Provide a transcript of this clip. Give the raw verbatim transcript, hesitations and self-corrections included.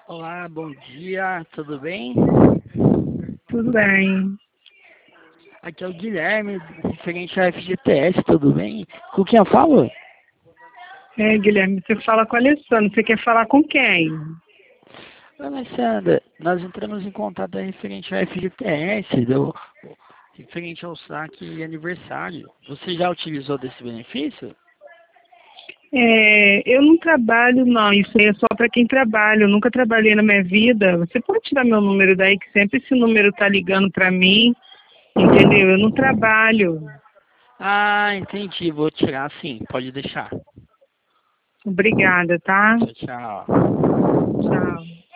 Olá, bom dia, tudo bem? Tudo bem. Aqui é o Guilherme, referente ao F G T S, tudo bem? Com quem eu falo? É, Guilherme, você fala com a Alessandra. Você quer falar com quem? Oi, Alessandra, nós entramos em contato referente ao F G T S, do, referente ao saque aniversário. Você já utilizou desse benefício? É, eu não trabalho, não. Isso aí é só para quem trabalha. Eu nunca trabalhei na minha vida. Você pode tirar meu número daí, que sempre esse número tá ligando para mim. Entendeu? Eu não trabalho. Ah, entendi, vou tirar sim, pode deixar. Obrigada, tá? Tchau, tchau. Tchau.